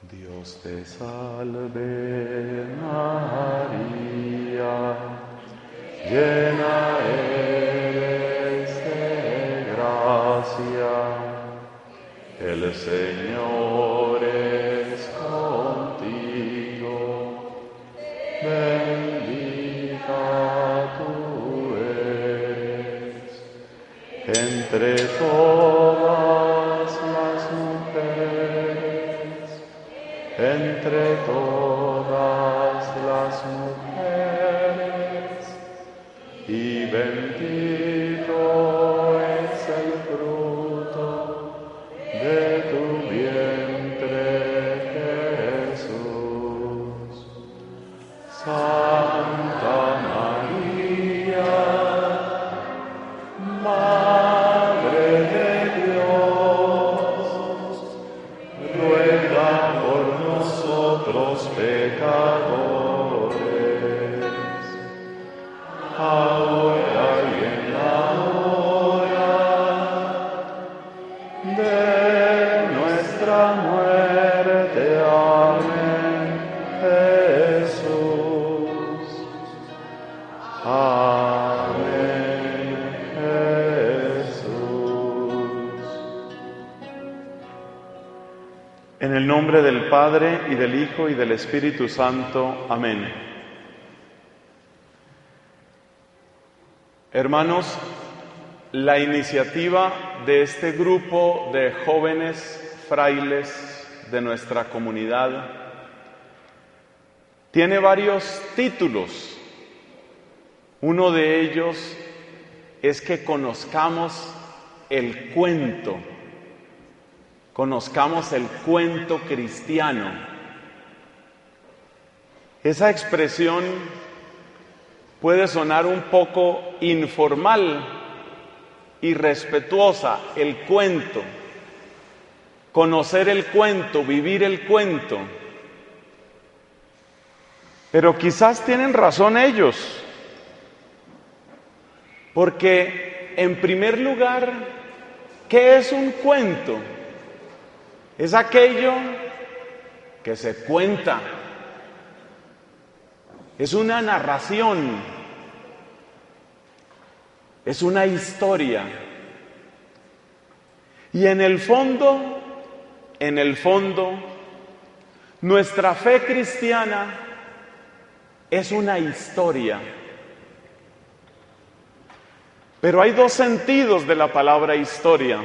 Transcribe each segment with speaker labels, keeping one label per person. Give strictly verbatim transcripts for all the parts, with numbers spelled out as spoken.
Speaker 1: Dios te salve María, llena eres de gracia, el Señor es contigo, bendita tú eres entre todas las mujeres, entre todas las mujeres, y bendito es el fruto de tu vientre, Jesús. Santa María, Madre de Dios, ruega por nosotros pecadores, ahora y en la hora de nuestra muerte. Amén. Jesús. Amén. Jesús. En el nombre del Padre, y del Hijo, y del Espíritu Santo. Amén. Hermanos, la iniciativa de este grupo de jóvenes frailes de nuestra comunidad tiene varios títulos. Uno de ellos es que conozcamos el cuento, conozcamos el cuento cristiano. Esa expresión puede sonar un poco informal y respetuosa, el cuento, conocer el cuento, vivir el cuento. Pero quizás tienen razón ellos, porque en primer lugar, ¿qué es un cuento? Es aquello que se cuenta, es una narración, es una historia. Y en el fondo, en el fondo, nuestra fe cristiana es una historia. Pero hay dos sentidos de la palabra historia.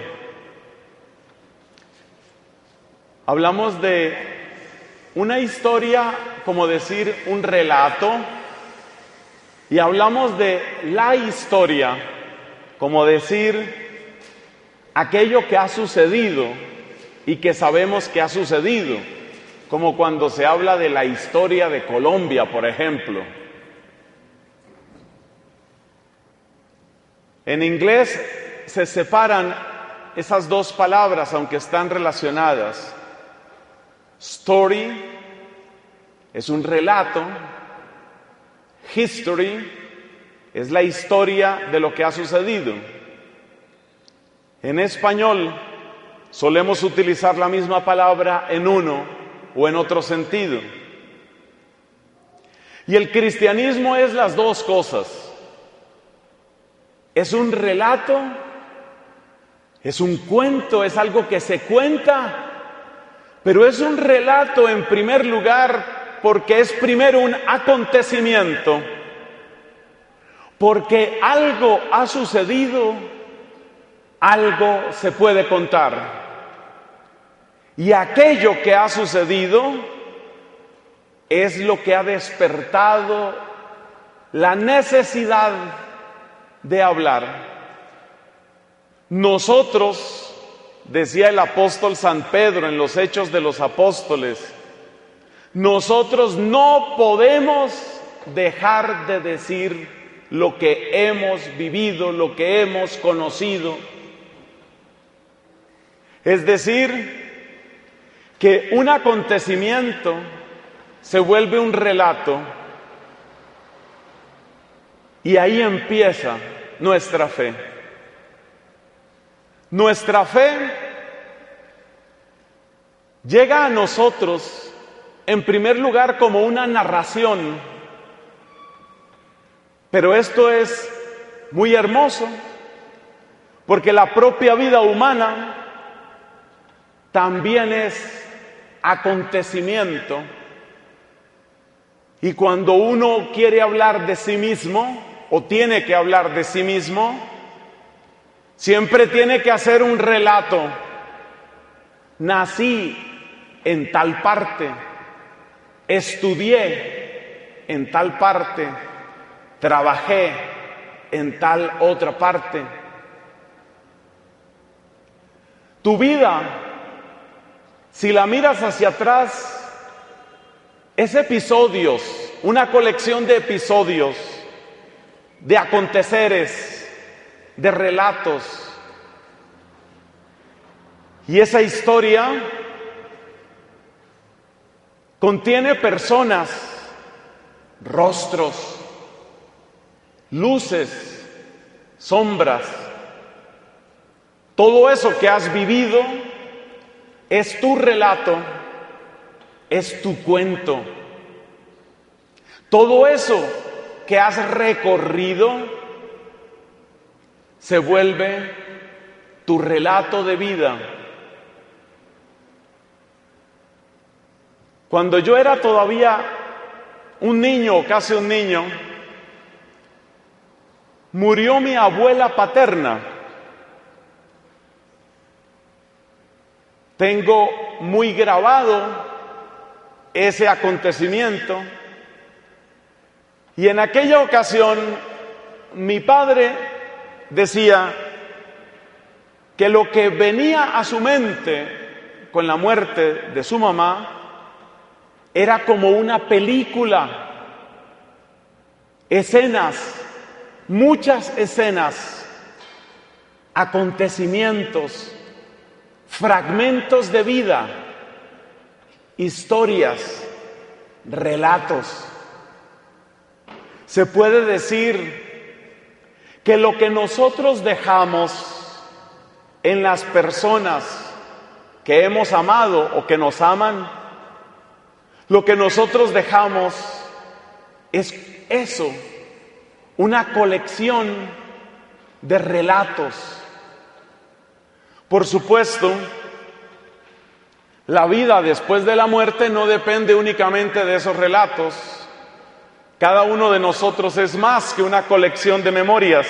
Speaker 1: Hablamos de una historia, como decir un relato, y hablamos de la historia, como decir aquello que ha sucedido y que sabemos que ha sucedido, como cuando se habla de la historia de Colombia, por ejemplo. En inglés se separan esas dos palabras, aunque están relacionadas. Story es un relato, history es la historia de lo que ha sucedido. En español solemos utilizar la misma palabra en uno o en otro sentido. Y el cristianismo es las dos cosas. Es un relato, es un cuento, es algo que se cuenta, pero es un relato en primer lugar porque es primero un acontecimiento, porque algo ha sucedido, algo se puede contar. Y aquello que ha sucedido es lo que ha despertado la necesidad de hablar. Nosotros, decía el apóstol San Pedro en los Hechos de los Apóstoles, nosotros no podemos dejar de decir lo que hemos vivido, lo que hemos conocido. Es decir, que un acontecimiento se vuelve un relato y ahí empieza nuestra fe. Nuestra fe llega a nosotros en primer lugar como una narración, pero esto es muy hermoso, porque la propia vida humana también es acontecimiento. Y cuando uno quiere hablar de sí mismo, o tiene que hablar de sí mismo, siempre tiene que hacer un relato. Nací en tal parte, estudié en tal parte, trabajé en tal otra parte. Tu vida, si la miras hacia atrás, es episodios, una colección de episodios, de aconteceres, de relatos. Y esa historia contiene personas, rostros, luces, sombras. Todo eso que has vivido es tu relato, es tu cuento. Todo eso que has recorrido se vuelve tu relato de vida. Cuando yo era todavía un niño, casi un niño, murió mi abuela paterna. Tengo muy grabado ese acontecimiento. Y en aquella ocasión, mi padre decía que lo que venía a su mente con la muerte de su mamá era como una película, escenas, muchas escenas, acontecimientos, fragmentos de vida, historias, relatos. Se puede decir que lo que nosotros dejamos en las personas que hemos amado o que nos aman, lo que nosotros dejamos es eso, una colección de relatos. Por supuesto, la vida después de la muerte no depende únicamente de esos relatos. Cada uno de nosotros es más que una colección de memorias.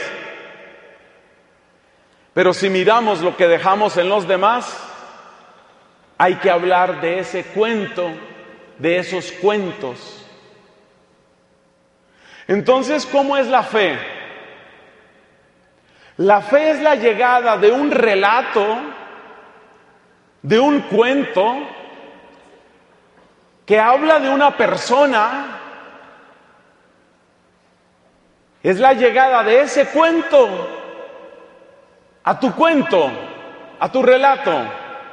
Speaker 1: Pero si miramos lo que dejamos en los demás, hay que hablar de ese cuento, de esos cuentos. Entonces, ¿cómo es la fe? La fe es la llegada de un relato, de un cuento, que habla de una persona. Es la llegada de ese cuento a tu cuento, a tu relato.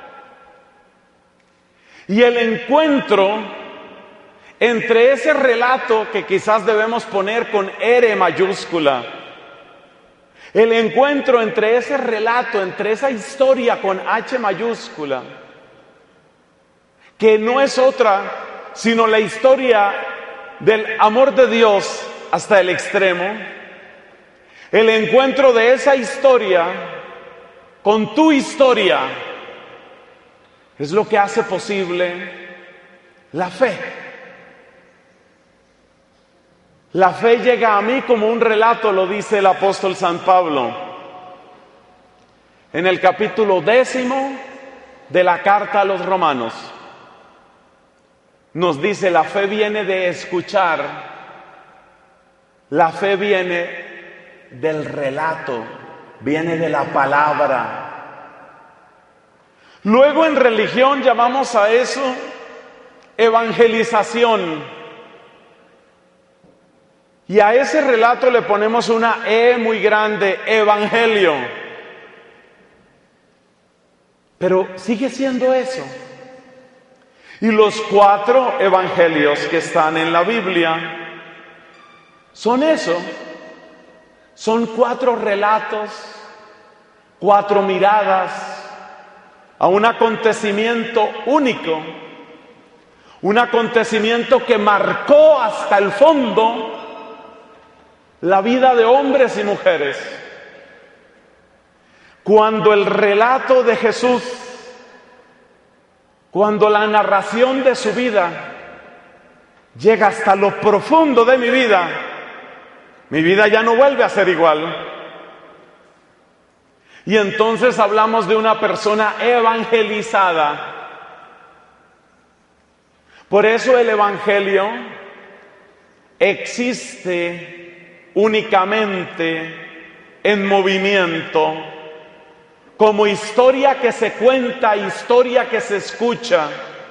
Speaker 1: Y el encuentro entre ese relato que quizás debemos poner con R mayúscula, el encuentro entre ese relato, entre esa historia con H mayúscula, que no es otra sino la historia del amor de Dios hasta el extremo, el encuentro de esa historia con tu historia es lo que hace posible la fe. La fe llega a mí como un relato, lo dice el apóstol San Pablo en el capítulo décimo de la carta a los Romanos. Nos dice, la fe viene de escuchar, la fe viene del relato, viene de la palabra. Luego en religión llamamos a eso evangelización. Y a ese relato le ponemos una E muy grande, evangelio. Pero sigue siendo eso. Y los cuatro evangelios que están en la Biblia son eso. Son cuatro relatos, cuatro miradas, a un acontecimiento único, un acontecimiento que marcó hasta el fondo la vida de hombres y mujeres. Cuando el relato de Jesús, cuando la narración de su vida llega hasta lo profundo de mi vida, mi vida ya no vuelve a ser igual. Y entonces hablamos de una persona evangelizada. Por eso el Evangelio existe únicamente en movimiento, como historia que se cuenta, historia que se escucha,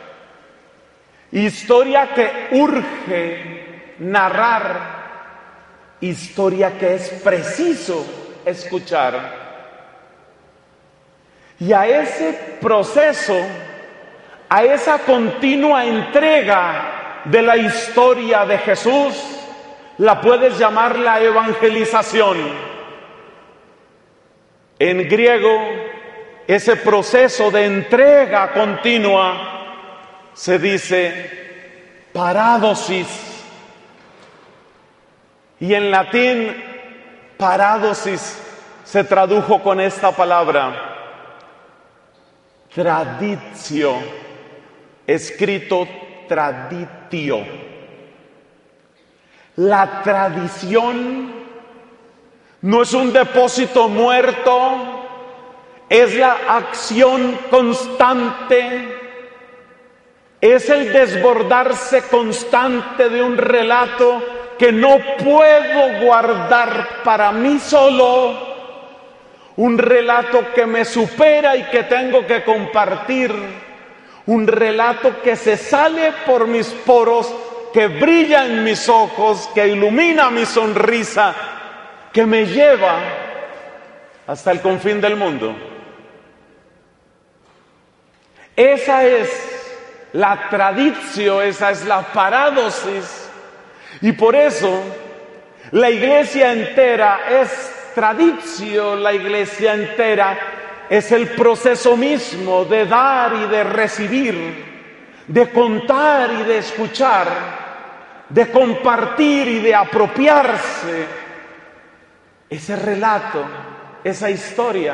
Speaker 1: historia que urge narrar, historia que es preciso escuchar. Y a ese proceso, a esa continua entrega de la historia de Jesús, la puedes llamar la evangelización. En griego, ese proceso de entrega continua se dice parádosis. Y en latín, parádosis se tradujo con esta palabra, traditio, escrito traditio. La tradición no es un depósito muerto, es la acción constante, es el desbordarse constante de un relato que no puedo guardar para mí solo, un relato que me supera y que tengo que compartir, un relato que se sale por mis poros, que brilla en mis ojos, que ilumina mi sonrisa, que me lleva hasta el confín del mundo. Esa es la traditio, esa es la parádosis, y por eso la iglesia entera es traditio, la iglesia entera es el proceso mismo de dar y de recibir, de contar y de escuchar, de compartir y de apropiarse ese relato, esa historia.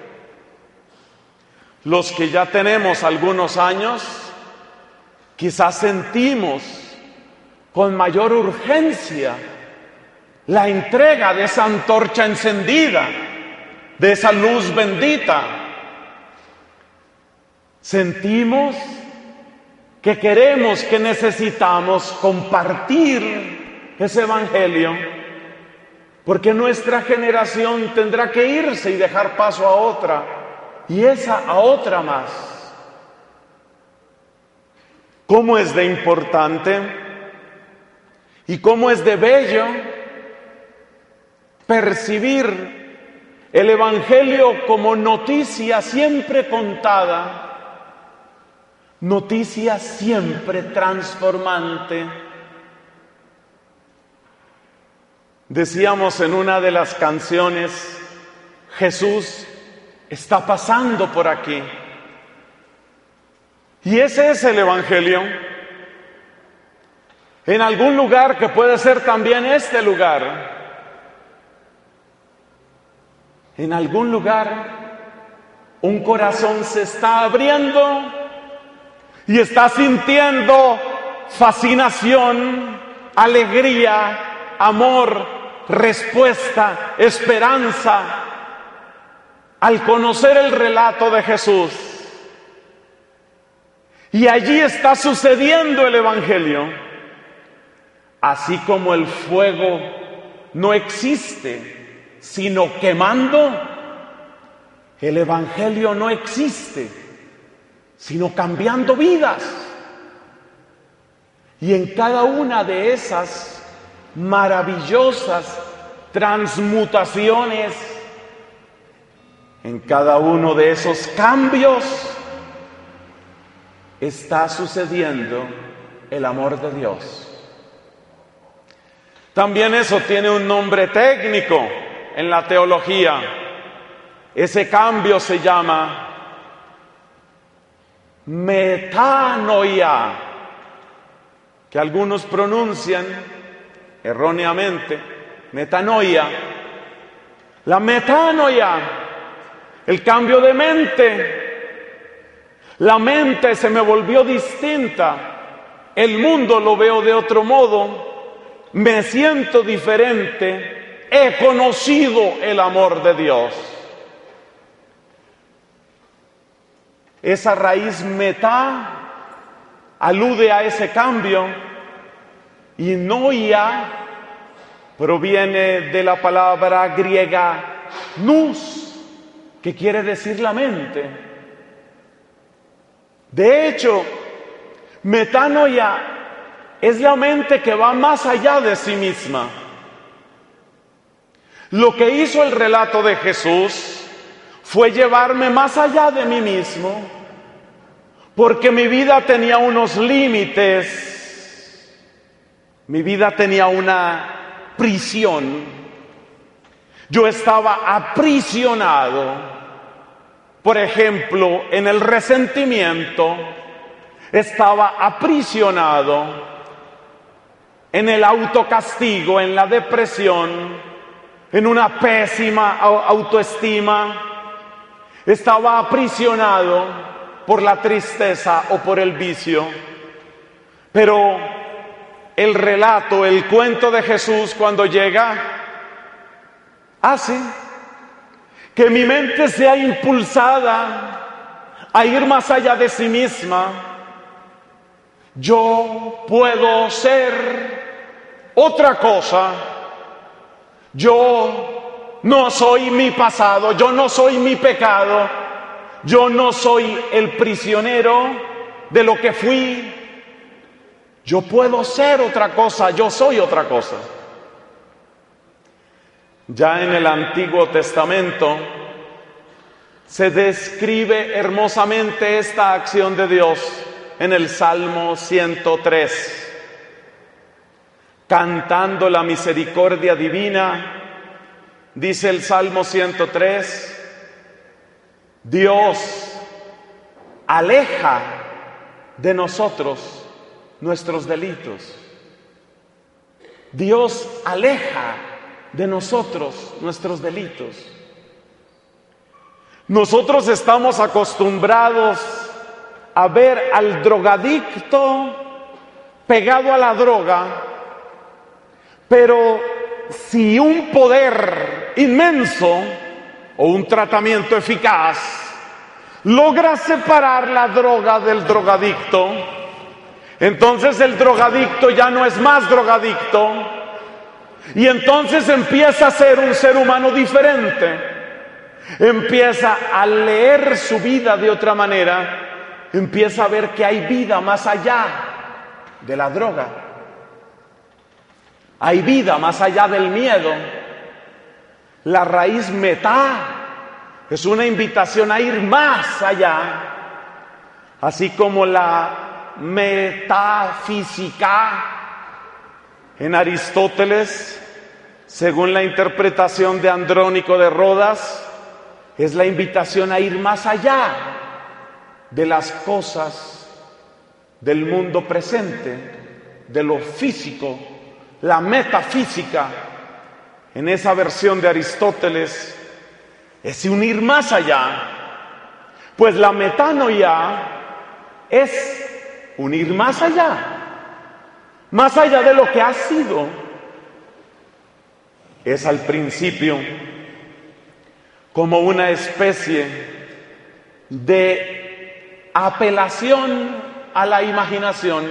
Speaker 1: Los que ya tenemos algunos años, quizás sentimos con mayor urgencia la entrega de esa antorcha encendida, de esa luz bendita. Sentimos que queremos, que necesitamos compartir ese evangelio, porque nuestra generación tendrá que irse y dejar paso a otra, y esa a otra más. ¿Cómo es de importante y cómo es de bello percibir el evangelio como noticia siempre contada, noticia siempre transformante? Decíamos en una de las canciones, Jesús está pasando por aquí. Y ese es el evangelio. En algún lugar que puede ser también este lugar, en algún lugar, un corazón se está abriendo y está sintiendo fascinación, alegría, amor, respuesta, esperanza, al conocer el relato de Jesús. Y allí está sucediendo el evangelio. Así como el fuego no existe sino quemando, el evangelio no existe sino cambiando vidas. Y en cada una de esas maravillosas transmutaciones, en cada uno de esos cambios, está sucediendo el amor de Dios. También eso tiene un nombre técnico en la teología. Ese cambio se llama metanoia, que algunos pronuncian erróneamente metanoia. La metanoia, el cambio de mente. La mente se me volvió distinta. El mundo lo veo de otro modo. Me siento diferente. He conocido el amor de Dios. Esa raíz metá alude a ese cambio, y noia proviene de la palabra griega nous, que quiere decir la mente. De hecho, metanoia es la mente que va más allá de sí misma. Lo que hizo el relato de Jesús fue llevarme más allá de mí mismo, porque mi vida tenía unos límites, mi vida tenía una prisión. Yo estaba aprisionado, por ejemplo, en el resentimiento, estaba aprisionado en el autocastigo, en la depresión, en una pésima autoestima. Estaba aprisionado por la tristeza o por el vicio. Pero el relato, el cuento de Jesús cuando llega, hace que mi mente sea impulsada a ir más allá de sí misma. Yo puedo ser otra cosa. Yo no soy mi pasado, yo no soy mi pecado, yo no soy el prisionero de lo que fui. Yo puedo ser otra cosa, yo soy otra cosa. Ya en el Antiguo Testamento se describe hermosamente esta acción de Dios en el Salmo ciento tres. Cantando la misericordia divina, dice el Salmo ciento tres, Dios aleja de nosotros nuestros delitos. Dios aleja de nosotros nuestros delitos. Nosotros estamos acostumbrados a ver al drogadicto pegado a la droga, pero si un poder inmenso o un tratamiento eficaz logra separar la droga del drogadicto, entonces el drogadicto ya no es más drogadicto, y entonces empieza a ser un ser humano diferente, empieza a leer su vida de otra manera, empieza a ver que hay vida más allá de la droga. Hay vida más allá del miedo. La raíz metá es una invitación a ir más allá, así como la metafísica en Aristóteles, según la interpretación de Andrónico de Rodas, es la invitación a ir más allá de las cosas del mundo presente, de lo físico. La metafísica, en esa versión de Aristóteles, es unir más allá, pues la metanoia es unir más allá, más allá de lo que ha sido. Es al principio como una especie de apelación a la imaginación.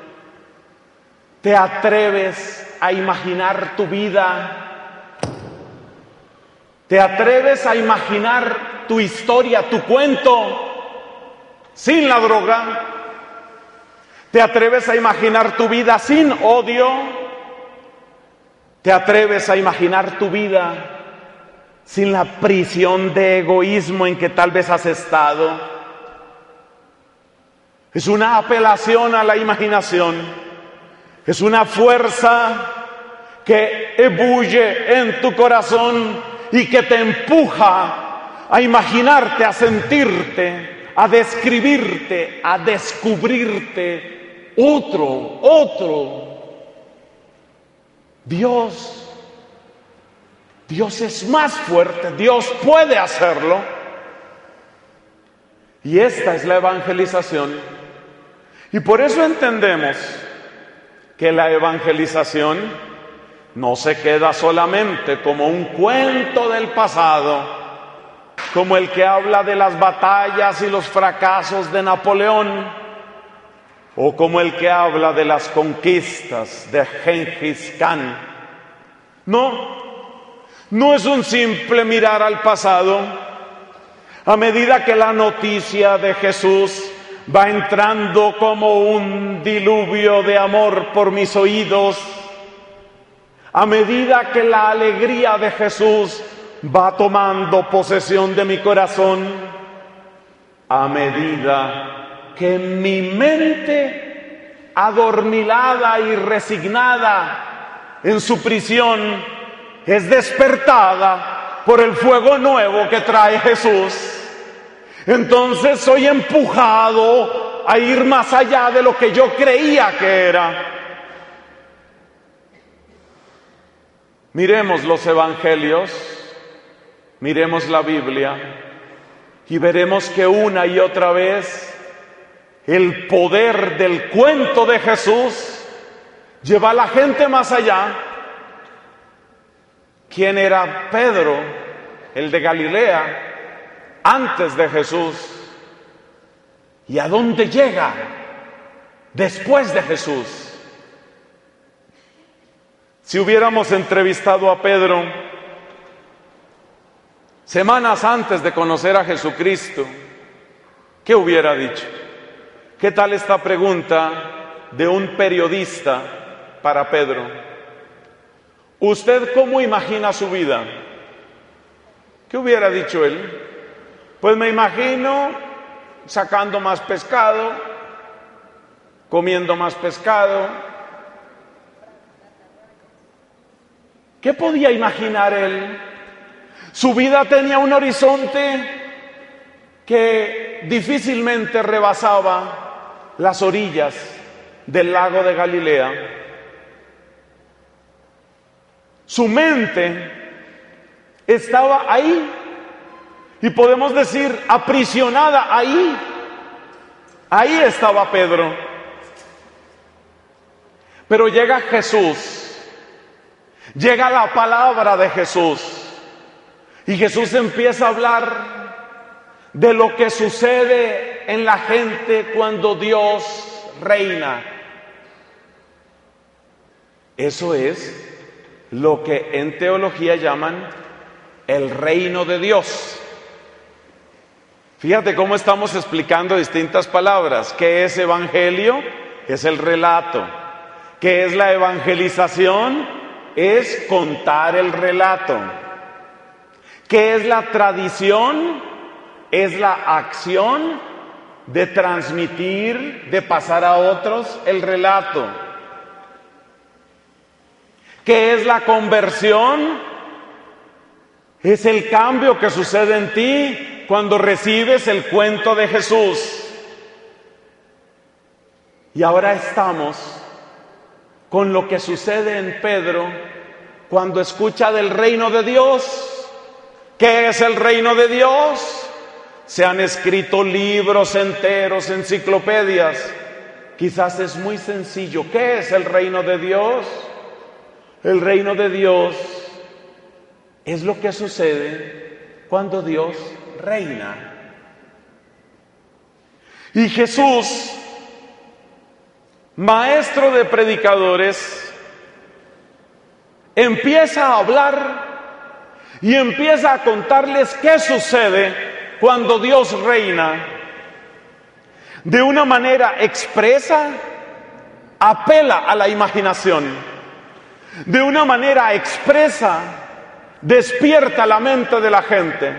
Speaker 1: Te atreves a imaginar tu vida, te atreves a imaginar tu historia, tu cuento sin la droga, te atreves a imaginar tu vida sin odio, te atreves a imaginar tu vida sin la prisión de egoísmo en que tal vez has estado. Es una apelación a la imaginación. Es una fuerza que ebulle en tu corazón y que te empuja a imaginarte, a sentirte, a describirte, a descubrirte otro, otro. Dios, Dios es más fuerte, Dios puede hacerlo. Y esta es la evangelización. Y por eso entendemos que la evangelización no se queda solamente como un cuento del pasado, como el que habla de las batallas y los fracasos de Napoleón, o como el que habla de las conquistas de Gengis Khan. No, no es un simple mirar al pasado. A medida que la noticia de Jesús va entrando como un diluvio de amor por mis oídos, a medida que la alegría de Jesús va tomando posesión de mi corazón, a medida que mi mente adormilada y resignada en su prisión es despertada por el fuego nuevo que trae Jesús, entonces soy empujado a ir más allá de lo que yo creía que era. Miremos los evangelios, miremos la Biblia y veremos que una y otra vez el poder del cuento de Jesús lleva a la gente más allá. ¿Quién era Pedro, el de Galilea, antes de Jesús? ¿Y a dónde llega después de Jesús? Si hubiéramos entrevistado a Pedro semanas antes de conocer a Jesucristo, ¿qué hubiera dicho? ¿Qué tal esta pregunta de un periodista para Pedro? ¿Usted cómo imagina su vida? ¿Qué hubiera dicho él? Pues me imagino sacando más pescado, comiendo más pescado. ¿Qué podía imaginar él? Su vida tenía un horizonte que difícilmente rebasaba las orillas del lago de Galilea. Su mente estaba ahí, y podemos decir aprisionada ahí. Ahí estaba Pedro. Pero llega Jesús. Llega la palabra de Jesús y Jesús empieza a hablar de lo que sucede en la gente cuando Dios reina. Eso es lo que en teología llaman el reino de Dios. Fíjate cómo estamos explicando distintas palabras. ¿Qué es evangelio? Es el relato. ¿Qué es la evangelización? Es contar el relato. ¿Qué es la tradición? Es la acción de transmitir, de pasar a otros el relato. ¿Qué es la conversión? Es el cambio que sucede en ti cuando recibes el cuento de Jesús. Y ahora estamos con lo que sucede en Pedro cuando escucha del reino de Dios. ¿Qué es el reino de Dios? Se han escrito libros enteros, enciclopedias. Quizás es muy sencillo. ¿Qué es el reino de Dios? El reino de Dios es lo que sucede cuando Dios reina. Y Jesús, maestro de predicadores, empieza a hablar y empieza a contarles qué sucede cuando Dios reina. De una manera expresa, apela a la imaginación. De una manera expresa, despierta la mente de la gente.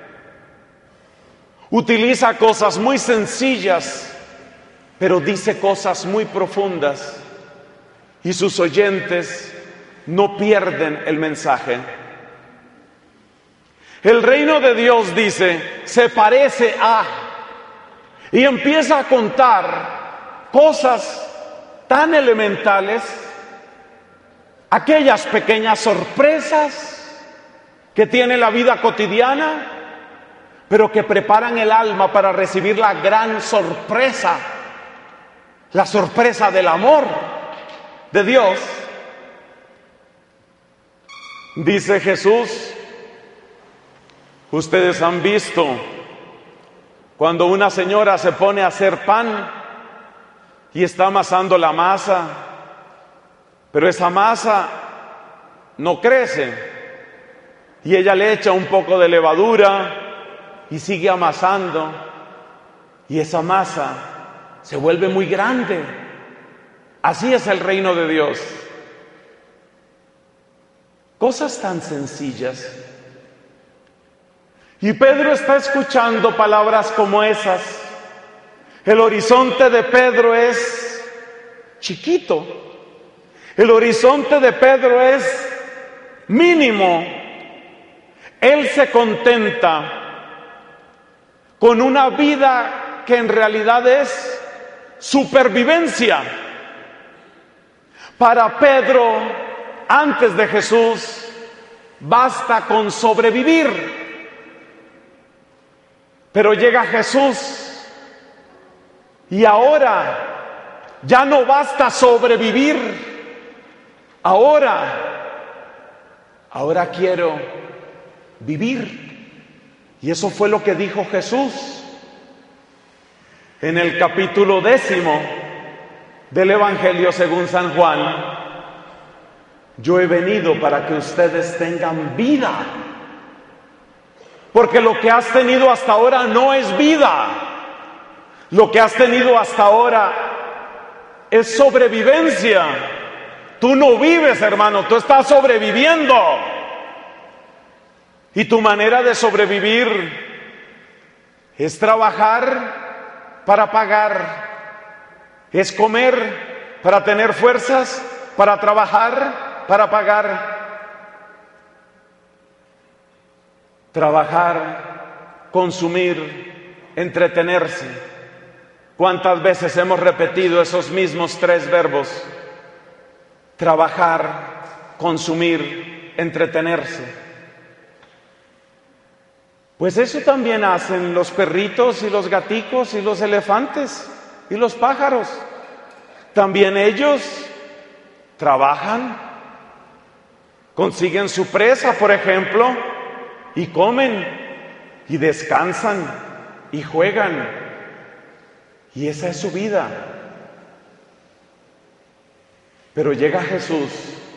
Speaker 1: Utiliza cosas muy sencillas, pero dice cosas muy profundas, y sus oyentes no pierden el mensaje. El reino de Dios, dice, se parece a, Y empieza a contar cosas tan elementales, aquellas pequeñas sorpresas que tiene la vida cotidiana, pero que preparan el alma para recibir la gran sorpresa, la sorpresa del amor de Dios. Dice Jesús, ustedes han visto cuando una señora se pone a hacer pan y está amasando la masa, pero esa masa no crece y ella le echa un poco de levadura y sigue amasando y esa masa se vuelve muy grande. Así es el reino de Dios. Cosas tan sencillas. Y Pedro está escuchando palabras como esas. El horizonte de Pedro es chiquito. El horizonte de Pedro es mínimo. Él se contenta con una vida que en realidad es supervivencia. Para Pedro, antes de Jesús, basta con sobrevivir. Pero llega Jesús y ahora ya no basta sobrevivir. Ahora, ahora quiero vivir. Y eso fue lo que dijo Jesús en el capítulo décimo del Evangelio según San Juan. Yo he venido para que ustedes tengan vida. Porque lo que has tenido hasta ahora no es vida. Lo que has tenido hasta ahora es sobrevivencia. Tú no vives, hermano, tú estás sobreviviendo. Y tu manera de sobrevivir es trabajar para pagar, es comer para tener fuerzas, para trabajar, para pagar. Trabajar, consumir, entretenerse. ¿Cuántas veces hemos repetido esos mismos tres verbos? Trabajar, consumir, entretenerse. Pues eso también hacen los perritos y los gaticos y los elefantes y los pájaros. También ellos trabajan, consiguen su presa, por ejemplo, y comen, y descansan, y juegan. Y esa es su vida. Pero llega Jesús,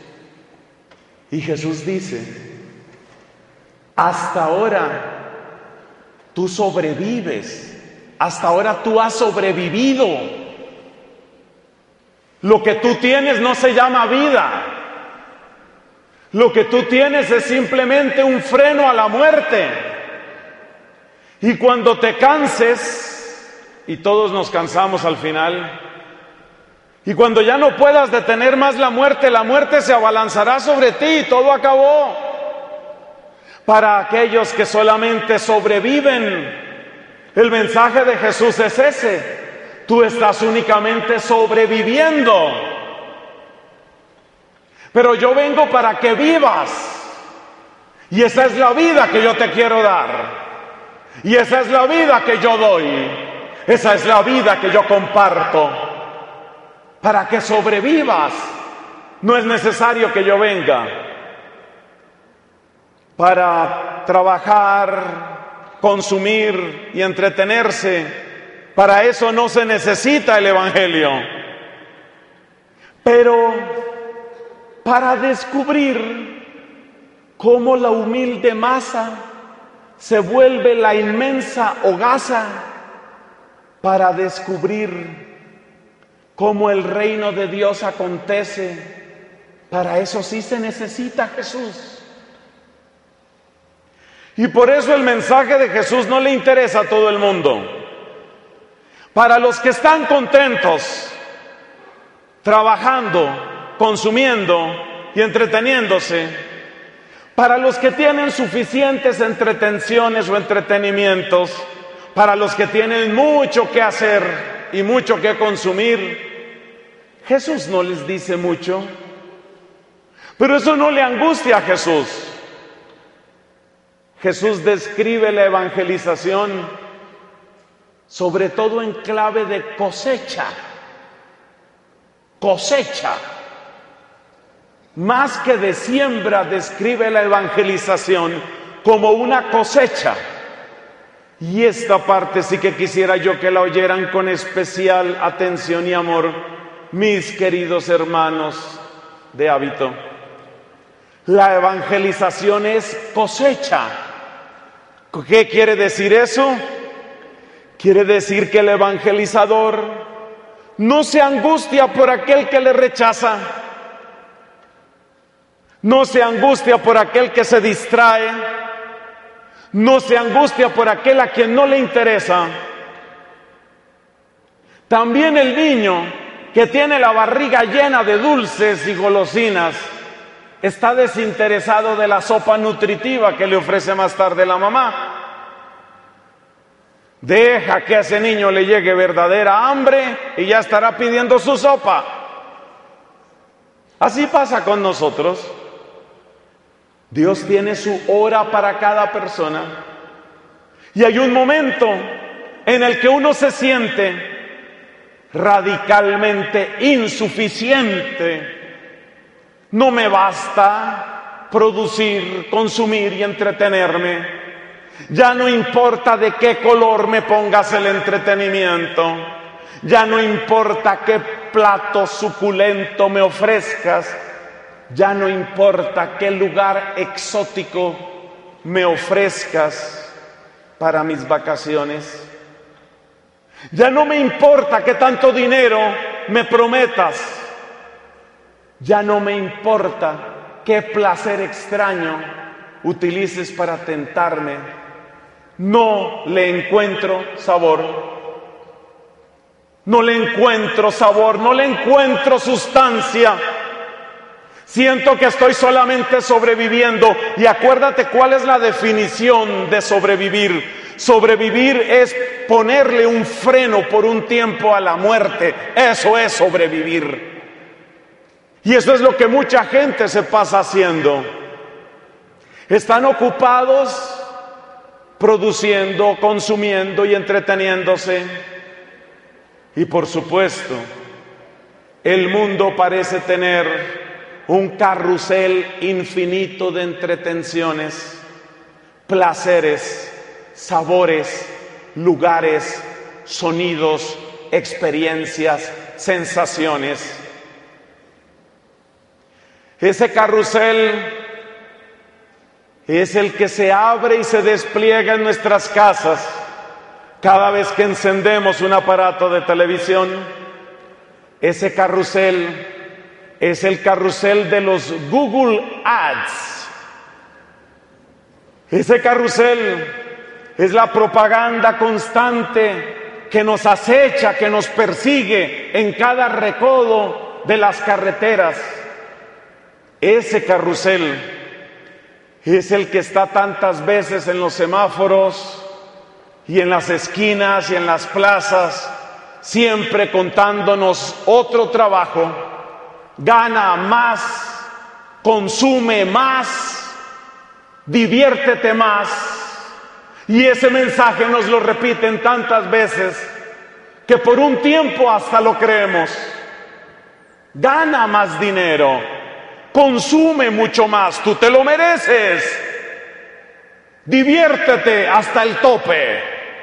Speaker 1: y Jesús dice, hasta ahora tú sobrevives, hasta ahora tú has sobrevivido. Lo que tú tienes no se llama vida. Lo que tú tienes es simplemente un freno a la muerte. Y cuando te canses, y todos nos cansamos al final, y cuando ya no puedas detener más la muerte, la muerte se abalanzará sobre ti y todo acabó. Para aquellos que solamente sobreviven, el mensaje de Jesús es ese: tú estás únicamente sobreviviendo. Pero yo vengo para que vivas. Y esa es la vida que yo te quiero dar. Y esa es la vida que yo doy. Esa es la vida que yo comparto. Para que sobrevivas. No es necesario que yo venga para trabajar, consumir y entretenerse. Para eso no se necesita el Evangelio. Pero para descubrir cómo la humilde masa se vuelve la inmensa hogaza, para descubrir cómo el reino de Dios acontece, para eso sí se necesita Jesús. Y por eso el mensaje de Jesús no le interesa a todo el mundo. Para los que están contentos, trabajando, consumiendo y entreteniéndose, para los que tienen suficientes entretenciones o entretenimientos, para los que tienen mucho que hacer y mucho que consumir. Jesús no les dice mucho, pero eso no le angustia a Jesús. Jesús describe la evangelización sobre todo en clave de cosecha. Cosecha. Más que de siembra, describe la evangelización como una cosecha. Y esta parte sí que quisiera yo que la oyeran con especial atención y amor, mis queridos hermanos de hábito. La evangelización es cosecha. ¿Qué quiere decir eso? Quiere decir que el evangelizador no se angustia por aquel que le rechaza, no se angustia por aquel que se distrae, no se angustia por aquel a quien no le interesa. También el niño que tiene la barriga llena de dulces y golosinas está desinteresado de la sopa nutritiva que le ofrece más tarde la mamá. Deja que a ese niño le llegue verdadera hambre y ya estará pidiendo su sopa. Así pasa con nosotros. Dios tiene su hora para cada persona. Y hay un momento en el que uno se siente radicalmente insuficiente. No me basta producir, consumir y entretenerme. Ya no importa de qué color me pongas el entretenimiento. Ya no importa qué plato suculento me ofrezcas. Ya no importa qué lugar exótico me ofrezcas para mis vacaciones. Ya no me importa qué tanto dinero me prometas. Ya no me importa qué placer extraño utilices para tentarme. No le encuentro sabor. No le encuentro sabor, no le encuentro sustancia. Siento que estoy solamente sobreviviendo. Y acuérdate cuál es la definición de sobrevivir. Sobrevivir es ponerle un freno por un tiempo a la muerte. Eso es sobrevivir. Y eso es lo que mucha gente se pasa haciendo. Están ocupados produciendo, consumiendo y entreteniéndose. Y por supuesto, el mundo parece tener un carrusel infinito de entretenciones, placeres, sabores, lugares, sonidos, experiencias, sensaciones. Ese carrusel es el que se abre y se despliega en nuestras casas cada vez que encendemos un aparato de televisión. Ese carrusel es el carrusel de los Google Ads. Ese carrusel es la propaganda constante que nos acecha, que nos persigue en cada recodo de las carreteras. Ese carrusel es el que está tantas veces en los semáforos y en las esquinas y en las plazas, siempre contándonos otro trabajo. Gana más, consume más, diviértete más. Y ese mensaje nos lo repiten tantas veces que por un tiempo hasta lo creemos. Gana más dinero, consume mucho más, tú te lo mereces. Diviértete hasta el tope,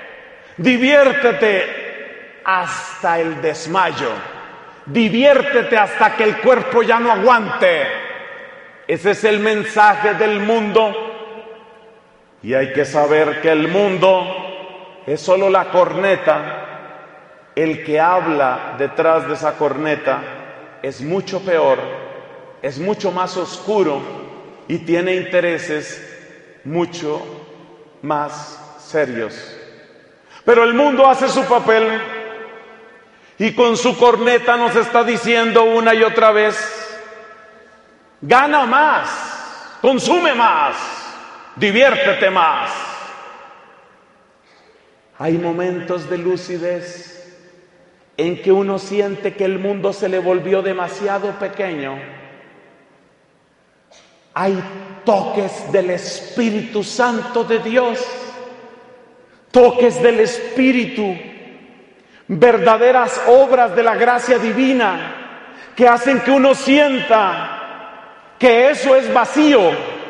Speaker 1: diviértete hasta el desmayo, diviértete hasta que el cuerpo ya no aguante. Ese es el mensaje del mundo. Y hay que saber que el mundo es solo la corneta. El que habla detrás de esa corneta es mucho peor, es mucho más oscuro y tiene intereses mucho más serios. Pero el mundo hace su papel y con su corneta nos está diciendo una y otra vez: gana más, consume más, diviértete más. Hay momentos de lucidez en que uno siente que el mundo se le volvió demasiado pequeño. Hay toques del Espíritu Santo de Dios, toques del Espíritu, verdaderas obras de la gracia divina que hacen que uno sienta que eso es vacío,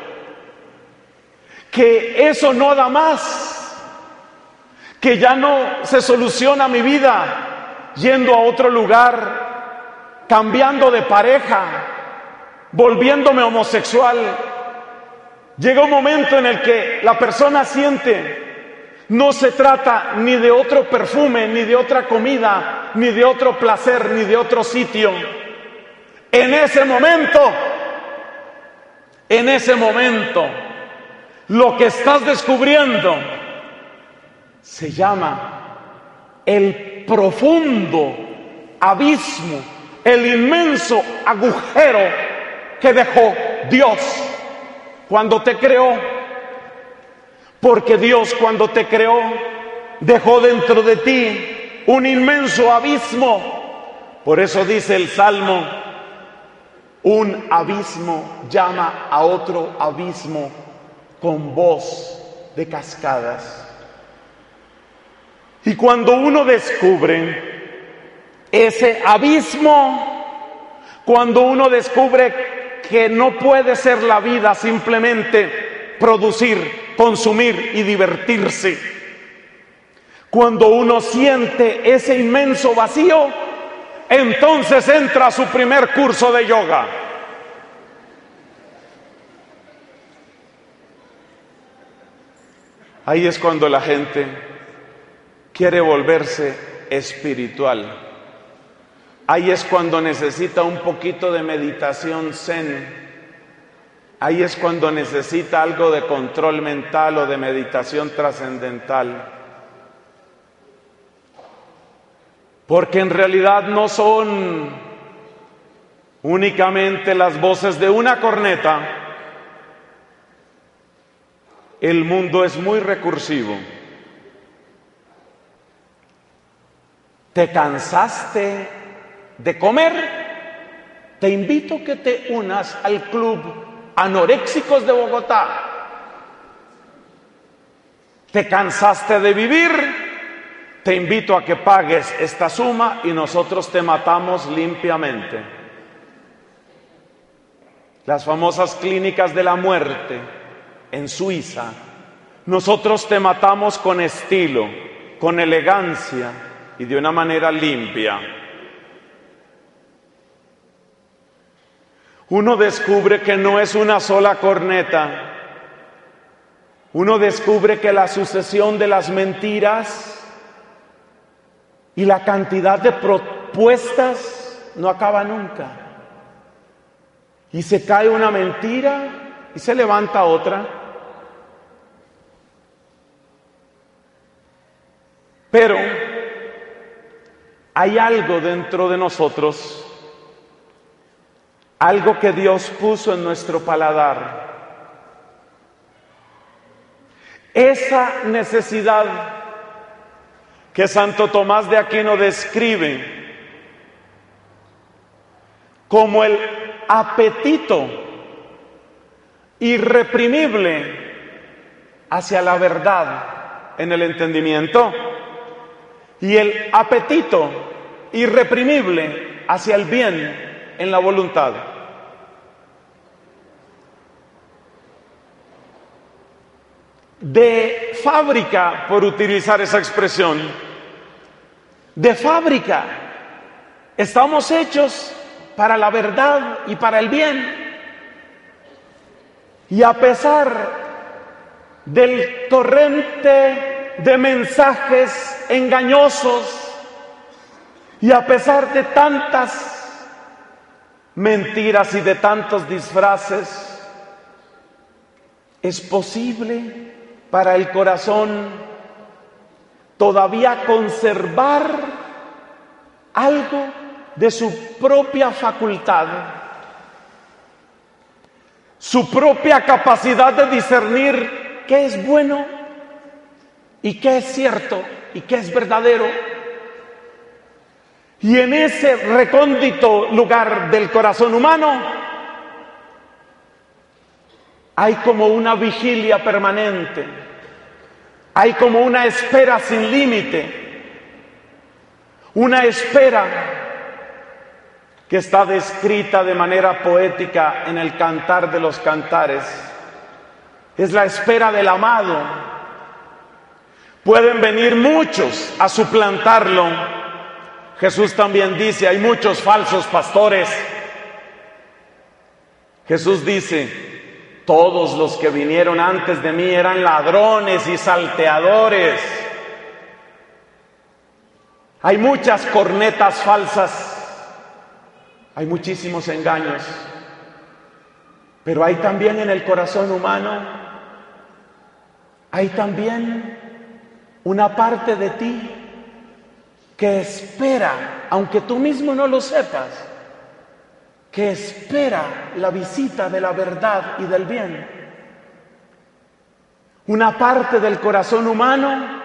Speaker 1: que eso no da más, que ya no se soluciona mi vida yendo a otro lugar, cambiando de pareja, volviéndome homosexual. Llega un momento en el que la persona siente, no se trata ni de otro perfume, ni de otra comida, ni de otro placer, ni de otro sitio. En ese momento, en ese momento, lo que estás descubriendo se llama el profundo abismo, el inmenso agujero que dejó Dios cuando te creó. Porque Dios, cuando te creó, dejó dentro de ti un inmenso abismo. Por eso dice el Salmo, un abismo llama a otro abismo con voz de cascadas. Y cuando uno descubre ese abismo, cuando uno descubre que no puede ser la vida simplemente producir, consumir y divertirse, cuando uno siente ese inmenso vacío, entonces entra a su primer curso de yoga. Ahí es cuando la gente quiere volverse espiritual. Ahí es cuando necesita un poquito de meditación zen. Ahí es cuando necesita algo de control mental o de meditación trascendental. Porque en realidad no son únicamente las voces de una corneta. El mundo es muy recursivo. ¿Te cansaste de comer? Te invito a que te unas al Club Anoréxicos de Bogotá. ¿Te cansaste de vivir? Te invito a que pagues esta suma y nosotros te matamos limpiamente. Las famosas clínicas de la muerte en Suiza. Nosotros te matamos con estilo, con elegancia y de una manera limpia. Uno descubre que no es una sola corneta. Uno descubre que la sucesión de las mentiras y la cantidad de propuestas no acaba nunca. Y se cae una mentira y se levanta otra. Pero hay algo dentro de nosotros, algo que Dios puso en nuestro paladar. Esa necesidad que Santo Tomás de Aquino describe como el apetito irreprimible hacia la verdad en el entendimiento y el apetito irreprimible hacia el bien en la voluntad. De fábrica, por utilizar esa expresión, de fábrica, estamos hechos para la verdad y para el bien. Y a pesar del torrente de mensajes engañosos y a pesar de tantas mentiras y de tantos disfraces, es posible para el corazón todavía conservar algo de su propia facultad, su propia capacidad de discernir qué es bueno y qué es cierto y qué es verdadero. Y en ese recóndito lugar del corazón humano hay como una vigilia permanente, hay como una espera sin límite, una espera que está descrita de manera poética en el Cantar de los Cantares. Es la espera del amado. Pueden venir muchos a suplantarlo. Jesús también dice, hay muchos falsos pastores. Jesús dice, todos los que vinieron antes de mí eran ladrones y salteadores. Hay muchas cornetas falsas. Hay muchísimos engaños, pero hay también en el corazón humano, hay también una parte de ti que espera, aunque tú mismo no lo sepas, que espera la visita de la verdad y del bien. Una parte del corazón humano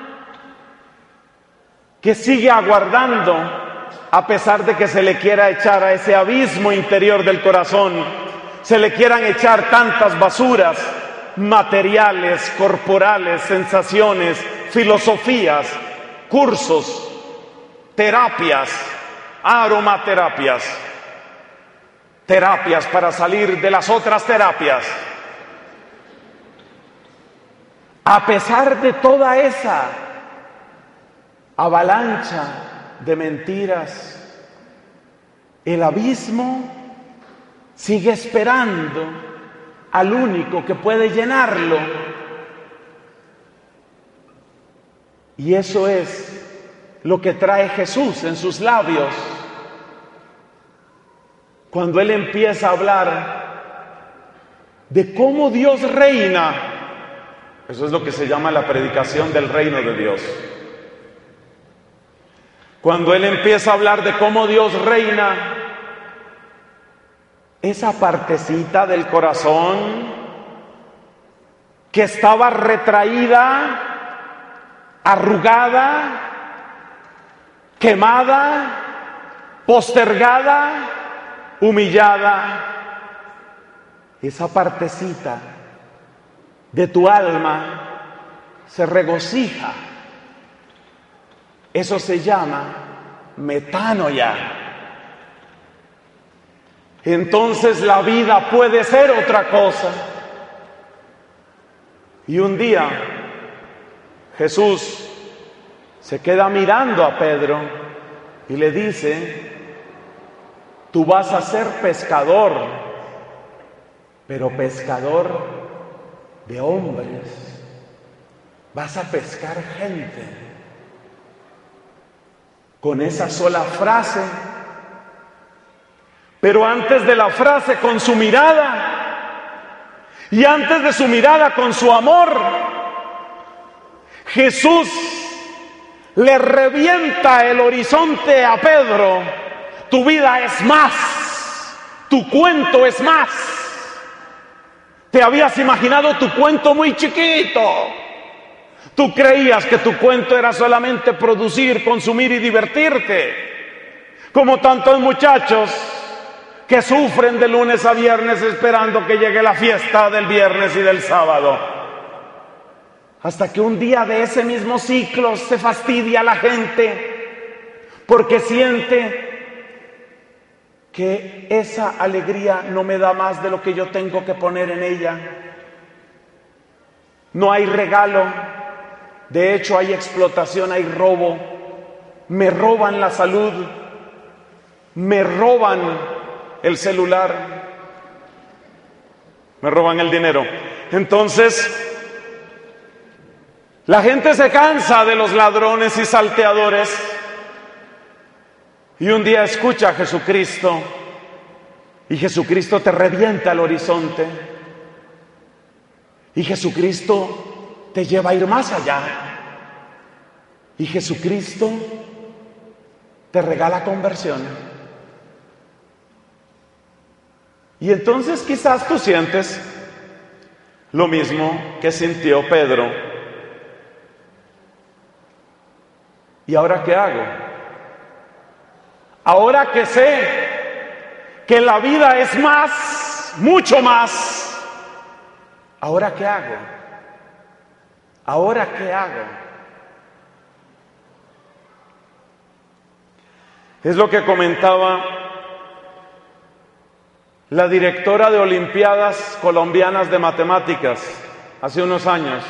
Speaker 1: que sigue aguardando, a pesar de que se le quiera echar a ese abismo interior del corazón, se le quieran echar tantas basuras materiales, corporales, sensaciones, filosofías, cursos, terapias, aromaterapias, terapias para salir de las otras terapias. A pesar de toda esa avalancha de mentiras, el abismo sigue esperando al único que puede llenarlo. Y eso es lo que trae Jesús en sus labios cuando Él empieza a hablar de cómo Dios reina. Eso es lo que se llama la predicación del reino de Dios. Cuando Él empieza a hablar de cómo Dios reina, esa partecita del corazón que estaba retraída, arrugada, quemada, postergada, humillada, esa partecita de tu alma se regocija. Eso se llama metanoia. Entonces la vida puede ser otra cosa. Y un día Jesús se queda mirando a Pedro y le dice, tú vas a ser pescador, pero pescador de hombres. Vas a pescar gente. Con esa sola frase, pero antes de la frase con su mirada, y antes de su mirada con su amor, Jesús le revienta el horizonte a Pedro. Tu vida es más, tu cuento es más. Te habías imaginado tu cuento muy chiquito. Tú creías que tu cuento era solamente producir, consumir y divertirte, como tantos muchachos que sufren de lunes a viernes esperando que llegue la fiesta del viernes y del sábado. Hasta que un día de ese mismo ciclo se fastidia la gente porque siente que esa alegría no me da más de lo que yo tengo que poner en ella. No hay regalo. De hecho, hay explotación, hay robo. Me roban la salud, me roban el celular, me roban el dinero. Entonces, la gente se cansa de los ladrones y salteadores. Y un día escucha a Jesucristo y Jesucristo te revienta el horizonte. Y Jesucristo te lleva a ir más allá. Y Jesucristo te regala conversión. Y entonces quizás tú sientes lo mismo que sintió Pedro. ¿Y ahora qué hago? Ahora que sé que la vida es más, mucho más, ¿ahora qué hago? ¿Ahora qué hago? Es lo que comentaba la directora de Olimpiadas Colombianas de Matemáticas hace unos años.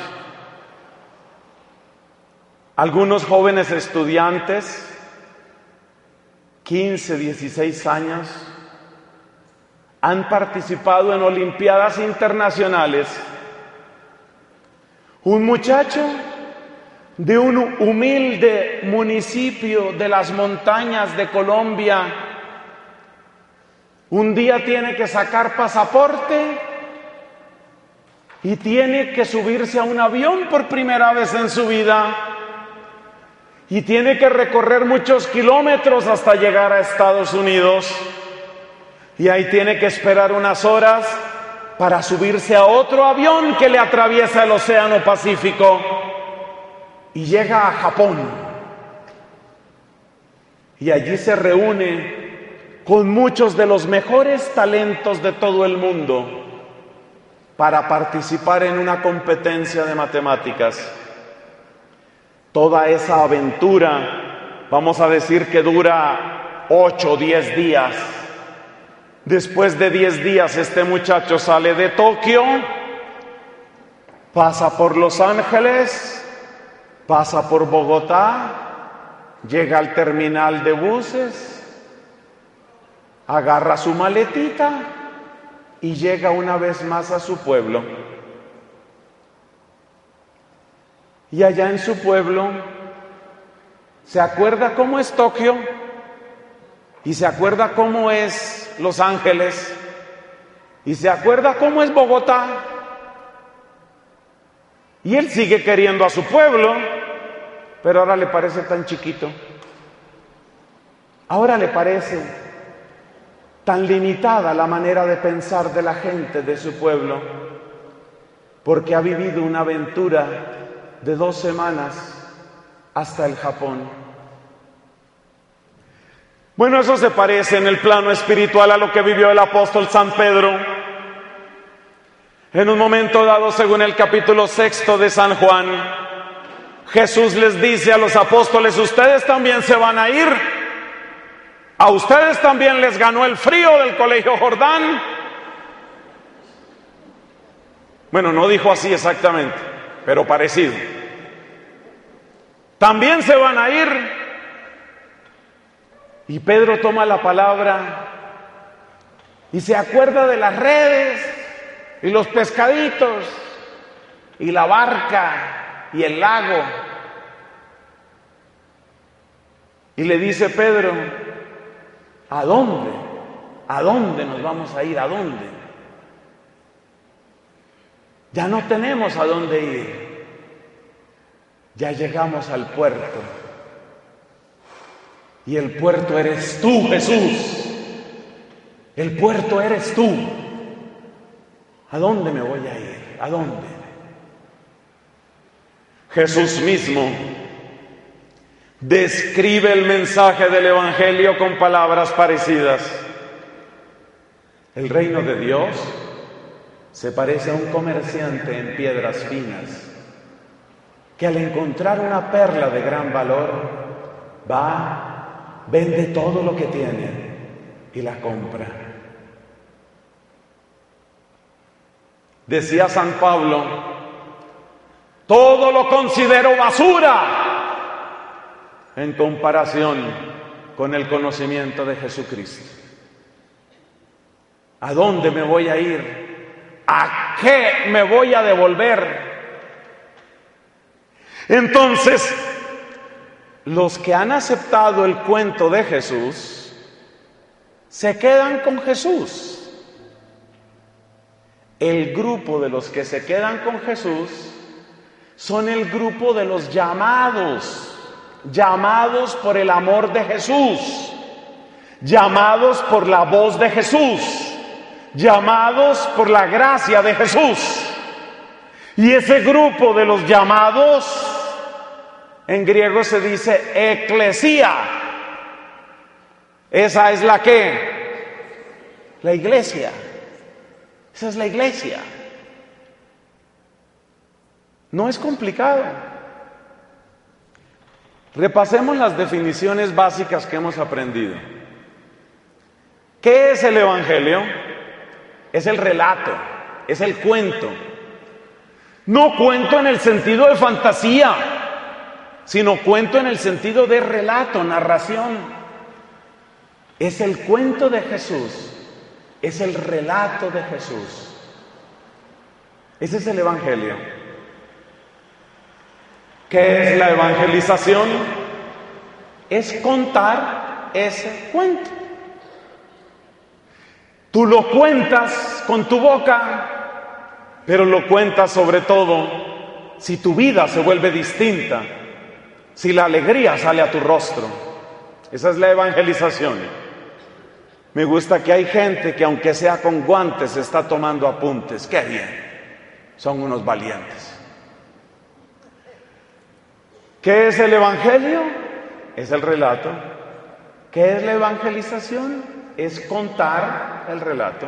Speaker 1: Algunos jóvenes estudiantes, quince, dieciséis años, han participado en Olimpiadas internacionales. Un muchacho de un humilde municipio de las montañas de Colombia, un día tiene que sacar pasaporte y tiene que subirse a un avión por primera vez en su vida y tiene que recorrer muchos kilómetros hasta llegar a Estados Unidos y ahí tiene que esperar unas horas para subirse a otro avión que le atraviesa el Océano Pacífico y llega a Japón y allí se reúne con muchos de los mejores talentos de todo el mundo para participar en una competencia de matemáticas. Toda esa aventura, vamos a decir que dura ocho o diez días. Después de diez días este muchacho sale de Tokio, pasa por Los Ángeles, pasa por Bogotá, llega al terminal de buses, agarra su maletita y llega una vez más a su pueblo. Y allá en su pueblo, ¿se acuerda cómo es Tokio? ¿Y se acuerda cómo es Los Ángeles? ¿Y se acuerda cómo es Bogotá? Y él sigue queriendo a su pueblo, pero ahora le parece tan chiquito. Ahora le parece tan limitada la manera de pensar de la gente de su pueblo, porque ha vivido una aventura de dos semanas hasta el Japón. Bueno, eso se parece en el plano espiritual a lo que vivió el apóstol San Pedro. En un momento dado, según el capítulo sexto de San Juan, Jesús les dice a los apóstoles: ustedes también se van a ir, a ustedes también les ganó el frío del Colegio Jordán. Bueno, no dijo así exactamente, pero parecido. También se van a ir. Y Pedro toma la palabra y se acuerda de las redes y los pescaditos y la barca y el lago. Y le dice Pedro: ¿a dónde? ¿A dónde nos vamos a ir? ¿A dónde? Ya no tenemos a dónde ir. Ya llegamos al puerto. Y el puerto eres tú, Jesús. El puerto eres tú. ¿A dónde me voy a ir? ¿A dónde? Jesús mismo describe el mensaje del Evangelio con palabras parecidas. El reino de Dios se parece a un comerciante en piedras finas que al encontrar una perla de gran valor va, vende todo lo que tiene y la compra. Decía San Pablo: todo lo considero basura en comparación con el conocimiento de Jesucristo. ¿A dónde me voy a ir? ¿A qué me voy a devolver? Entonces, los que han aceptado el cuento de Jesús se quedan con Jesús. El grupo de los que se quedan con Jesús son el grupo de los llamados, llamados por el amor de Jesús, llamados por la voz de Jesús, llamados por la gracia de Jesús. Y ese grupo de los llamados En griego se dice eclesía. Esa es la que, la iglesia. Esa es la iglesia. No es complicado. Repasemos las definiciones básicas que hemos aprendido. ¿Qué es el Evangelio? Es el relato, es el cuento. No cuento en el sentido de fantasía, sino cuento en el sentido de relato, narración. Es el cuento de Jesús, es el relato de Jesús. Ese es el Evangelio. ¿Qué es la evangelización? Es contar ese cuento. Tú lo cuentas con tu boca, pero lo cuentas sobre todo si tu vida se vuelve distinta, si la alegría sale a tu rostro. Esa es la evangelización. Me gusta que hay gente que aunque sea con guantes está tomando apuntes. ¡Qué bien! Son unos valientes. ¿Qué es el Evangelio? Es el relato. ¿Qué es la evangelización? Es contar el relato.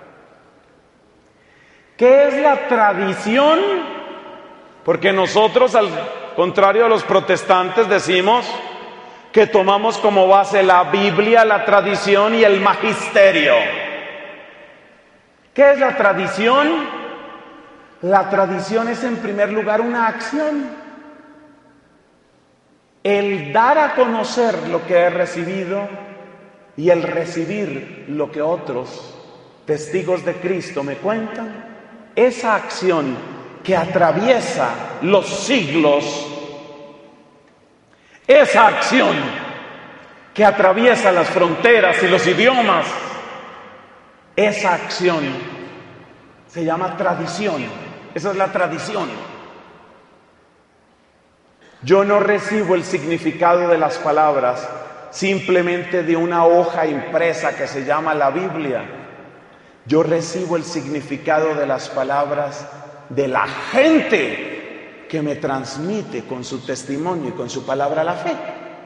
Speaker 1: ¿Qué es la tradición? Porque nosotros, al contrario a los protestantes, decimos que tomamos como base la Biblia, la tradición y el magisterio. ¿Qué es la tradición? La tradición es en primer lugar una acción. El dar a conocer lo que he recibido y el recibir lo que otros testigos de Cristo me cuentan, esa acción que atraviesa los siglos, esa acción que atraviesa las fronteras y los idiomas, esa acción se llama tradición. Esa es la tradición. Yo no recibo el significado de las palabras simplemente de una hoja impresa que se llama la Biblia. Yo recibo el significado de las palabras de la gente que me transmite con su testimonio y con su palabra la fe.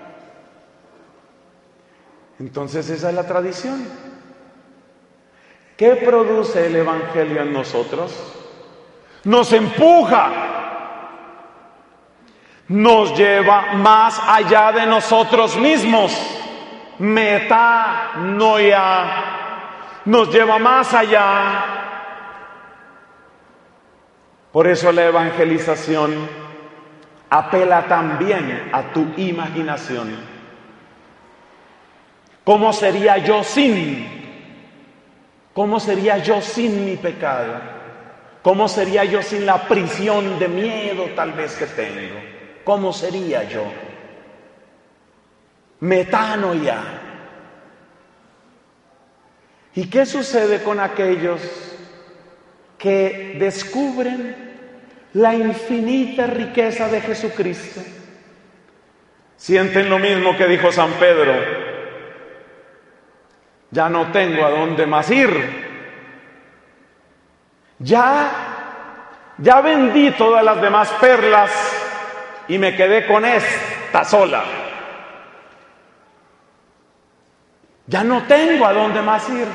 Speaker 1: Entonces esa es la tradición. ¿Qué produce el Evangelio en nosotros? Nos empuja. Nos lleva más allá de nosotros mismos. Metanoia. Nos lleva más allá. Por eso la evangelización apela también a tu imaginación. ¿Cómo sería yo sin? ¿Cómo sería yo sin mi pecado? ¿Cómo sería yo sin la prisión de miedo tal vez que tengo? ¿Cómo sería yo? Metanoia. ¿Y qué sucede con aquellos que descubren la infinita riqueza de Jesucristo? Sienten lo mismo que dijo San Pedro: ya no tengo a dónde más ir. Ya, ya vendí todas las demás perlas y me quedé con esta sola. Ya no tengo a dónde más ir.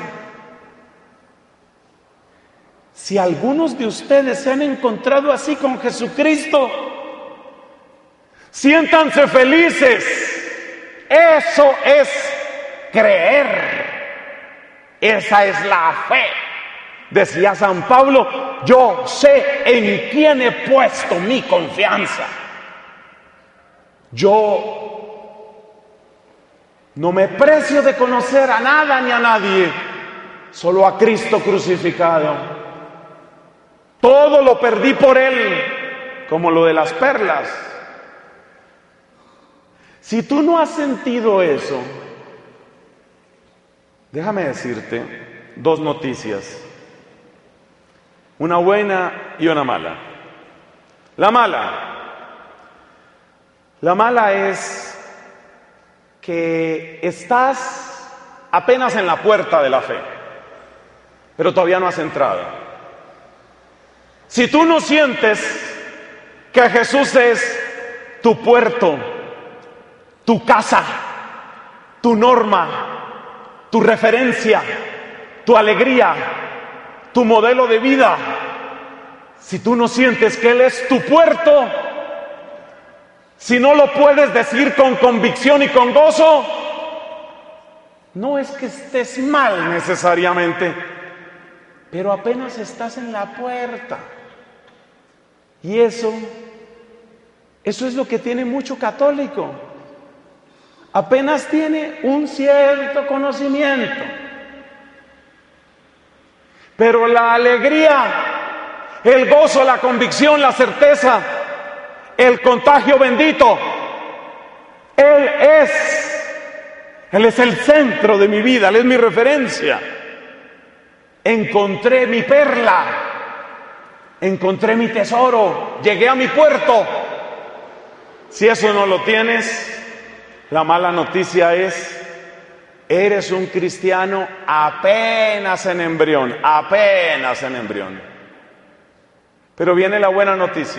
Speaker 1: Si algunos de ustedes se han encontrado así con Jesucristo, siéntanse felices. Eso es creer. Esa es la fe. Decía San Pablo: yo sé en quién he puesto mi confianza. Yo no me precio de conocer a nada ni a nadie, solo a Cristo crucificado. Todo lo perdí por Él, como lo de las perlas. Si tú no has sentido eso, déjame decirte dos noticias, una buena y una mala. La mala, la mala es que estás apenas en la puerta de la fe, pero todavía no has entrado. Si tú no sientes que Jesús es tu puerto, tu casa, tu norma, tu referencia, tu alegría, tu modelo de vida. Si tú no sientes que Él es tu puerto, si no lo puedes decir con convicción y con gozo, no es que estés mal necesariamente, pero apenas estás en la puerta. Y eso, eso es lo que tiene mucho católico. Apenas tiene un cierto conocimiento. Pero la alegría, el gozo, la convicción, la certeza, el contagio bendito, Él es, Él es el centro de mi vida, Él es mi referencia. Encontré mi perla, encontré mi tesoro, llegué a mi puerto. Si eso no lo tienes, la mala noticia es, eres un cristiano apenas en embrión, apenas en embrión. Pero viene la buena noticia.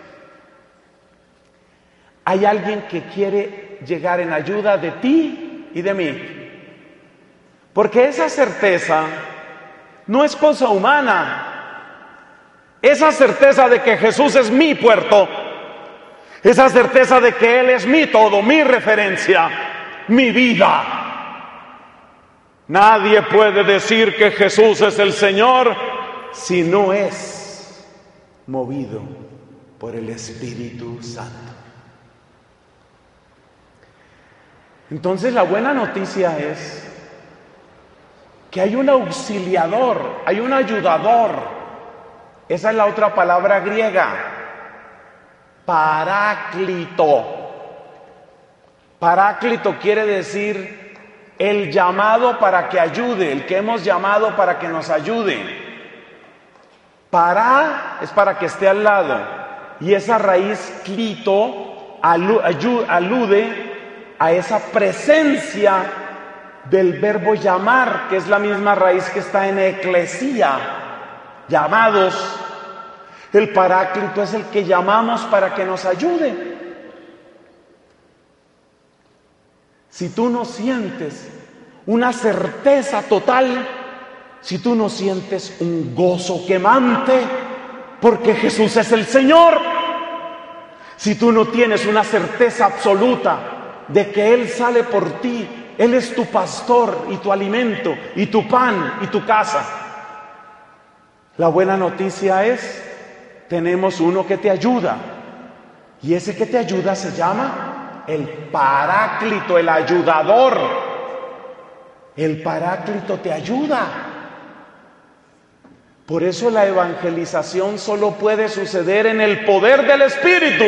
Speaker 1: Hay alguien que quiere llegar en ayuda de ti y de mí. Porque esa certeza no es cosa humana. Esa certeza de que Jesús es mi puerto, esa certeza de que Él es mi todo, mi referencia, mi vida. Nadie puede decir que Jesús es el Señor si no es movido por el Espíritu Santo. Entonces la buena noticia es que hay un auxiliador, hay un ayudador. Esa es la otra palabra griega, paráclito. Paráclito quiere decir el llamado para que ayude, el que hemos llamado para que nos ayude. Para es para que esté al lado, y esa raíz clito alude a esa presencia del verbo llamar, que es la misma raíz que está en eclesía, llamados. El paráclito es el que llamamos para que nos ayude. Si tú no sientes una certeza total, si tú no sientes un gozo quemante, porque Jesús es el Señor, si tú no tienes una certeza absoluta de que Él sale por ti, Él es tu pastor y tu alimento y tu pan y tu casa, la buena noticia es, tenemos uno que te ayuda, y ese que te ayuda se llama el paráclito, el ayudador. El paráclito te ayuda. Por eso la evangelización solo puede suceder en el poder del Espíritu.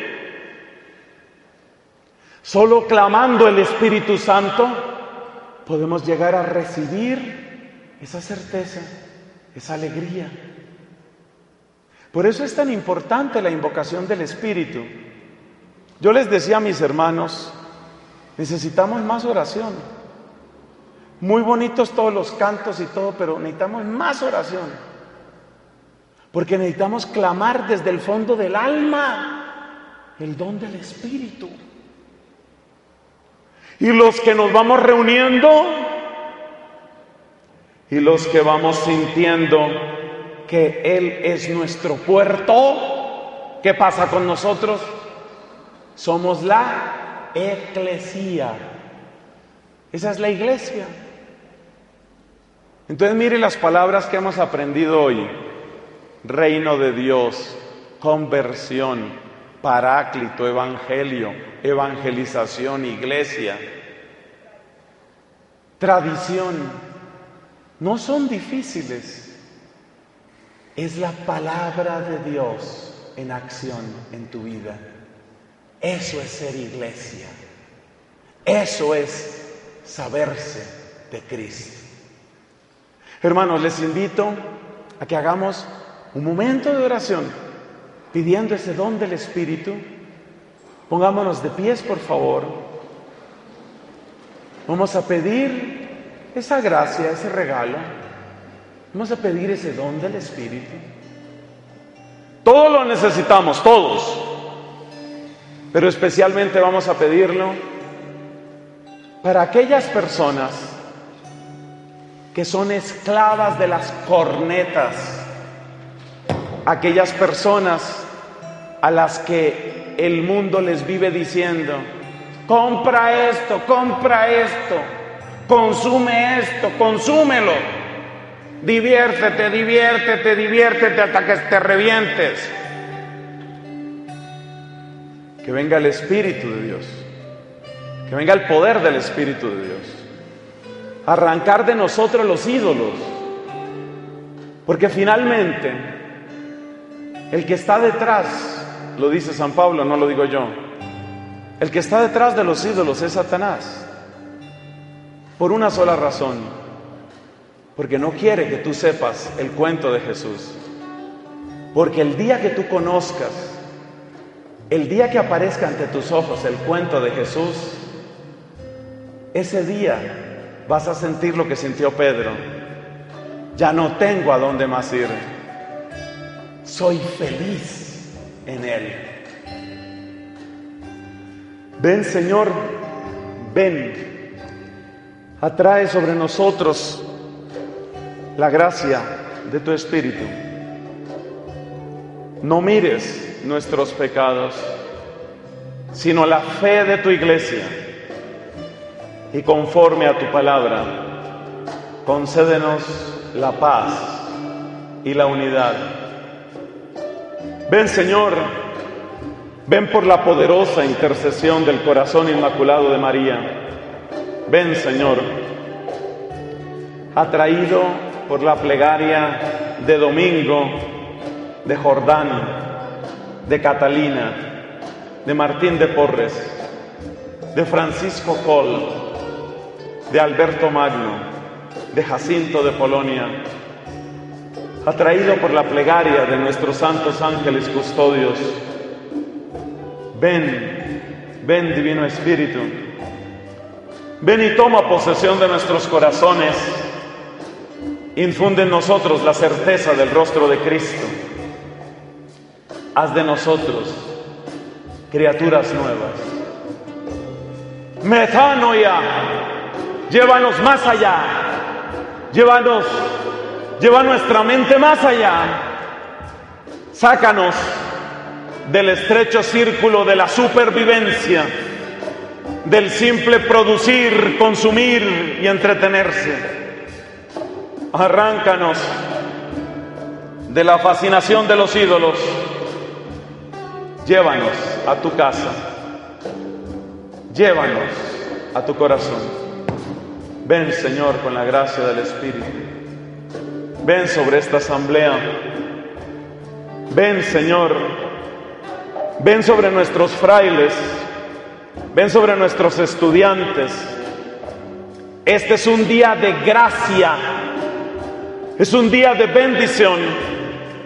Speaker 1: Solo clamando el Espíritu Santo podemos llegar a recibir esa certeza, esa alegría. Por eso es tan importante la invocación del Espíritu. Yo les decía a mis hermanos, necesitamos más oración. Muy bonitos todos los cantos y todo, pero necesitamos más oración. Porque necesitamos clamar desde el fondo del alma el don del Espíritu. Y los que nos vamos reuniendo y los que vamos sintiendo que Él es nuestro puerto, ¿qué pasa con nosotros? Somos la eclesía. Esa es la iglesia. Entonces mire las palabras que hemos aprendido hoy. Reino de Dios, conversión, paráclito, evangelio, evangelización, iglesia, tradición. No son difíciles. Es la palabra de Dios en acción en tu vida. Eso es ser iglesia. Eso es saberse de Cristo. Hermanos, les invito a que hagamos un momento de oración pidiendo ese don del Espíritu. Pongámonos de pies, por favor. Vamos a pedir esa gracia, ese regalo. Vamos a pedir ese don del Espíritu. Todos lo necesitamos, todos. Pero especialmente vamos a pedirlo para aquellas personas que son esclavas de las cornetas, aquellas personas a las que el mundo les vive diciendo: compra esto, compra esto, consume esto, consúmelo, diviértete, diviértete, diviértete hasta que te revientes. Que venga el Espíritu de Dios, que venga el poder del Espíritu de Dios, arrancar de nosotros los ídolos, porque finalmente el que está detrás, lo dice San Pablo, no lo digo yo, el que está detrás de los ídolos es Satanás, por una sola razón: porque no quiere que tú sepas el cuento de Jesús. Porque el día que tú conozcas, el día que aparezca ante tus ojos el cuento de Jesús, ese día vas a sentir lo que sintió Pedro: ya no tengo a dónde más ir, soy feliz en Él. Ven, Señor, ven, atrae sobre nosotros la gracia de tu Espíritu. No mires nuestros pecados, sino la fe de tu iglesia, y conforme a tu palabra, concédenos la paz y la unidad. Ven, Señor, ven por la poderosa intercesión del corazón inmaculado de María. Ven, Señor, atraído por la plegaria de Domingo, de Jordán, de Catalina, de Martín de Porres, de Francisco Coll, de Alberto Magno, de Jacinto de Polonia, atraído por la plegaria de nuestros santos ángeles custodios. Ven, ven, Divino Espíritu, ven y toma posesión de nuestros corazones, infunde en nosotros la certeza del rostro de Cristo. Haz de nosotros criaturas nuevas. Metanoia, llévanos más allá, llévanos, lleva nuestra mente más allá, sácanos del estrecho círculo de la supervivencia, del simple producir, consumir y entretenerse. Arráncanos de la fascinación de los ídolos. Llévanos a tu casa, llévanos a tu corazón. Ven, Señor, con la gracia del Espíritu. Ven sobre esta asamblea. Ven, Señor, ven sobre nuestros frailes, ven sobre nuestros estudiantes. Este es un día de gracia, es un día de bendición.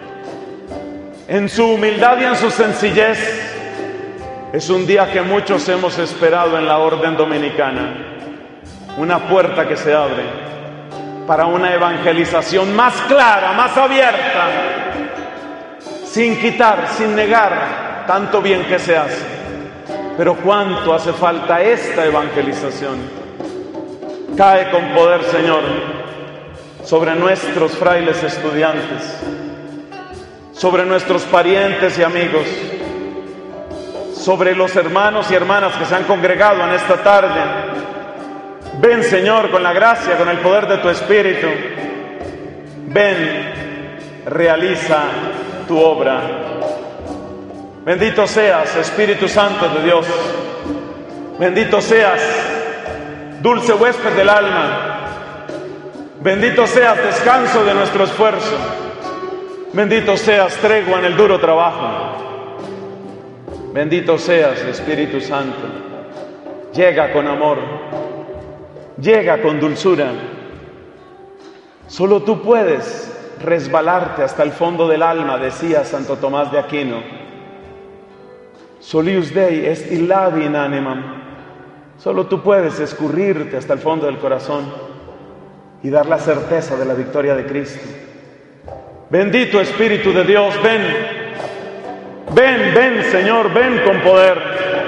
Speaker 1: En su humildad y en su sencillez, es un día que muchos hemos esperado en la orden dominicana. Una puerta que se abre para una evangelización más clara, más abierta, sin quitar, sin negar tanto bien que se hace. Pero cuánto hace falta esta evangelización. Cae con poder, Señor, sobre nuestros frailes estudiantes, sobre nuestros parientes y amigos, sobre los hermanos y hermanas que se han congregado en esta tarde. Ven, Señor, con la gracia, con el poder de tu Espíritu. Ven, realiza tu obra. Bendito seas, Espíritu Santo de Dios. Bendito seas, dulce huésped del alma. Bendito seas, descanso de nuestro esfuerzo. Bendito seas, tregua en el duro trabajo. Bendito seas, Espíritu Santo. Llega con amor, llega con dulzura. Solo tú puedes resbalarte hasta el fondo del alma, decía Santo Tomás de Aquino. Solius Dei est illavi in animam. Solo tú puedes escurrirte hasta el fondo del corazón y dar la certeza de la victoria de Cristo. Bendito Espíritu de Dios, ven, ven, ven, Señor, ven con poder.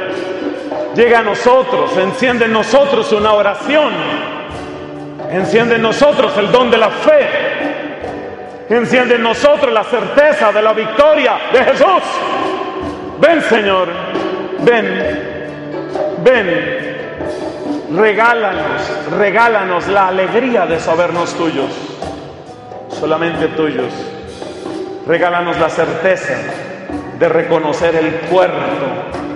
Speaker 1: Llega a nosotros, enciende en nosotros una oración, enciende en nosotros el don de la fe, enciende en nosotros la certeza de la victoria de Jesús. Ven, Señor, ven, ven, regálanos, regálanos la alegría de sabernos tuyos, solamente tuyos. Regálanos la certeza de reconocer el puerto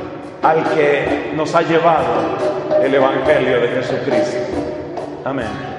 Speaker 1: al que nos ha llevado el Evangelio de Jesucristo. Amén.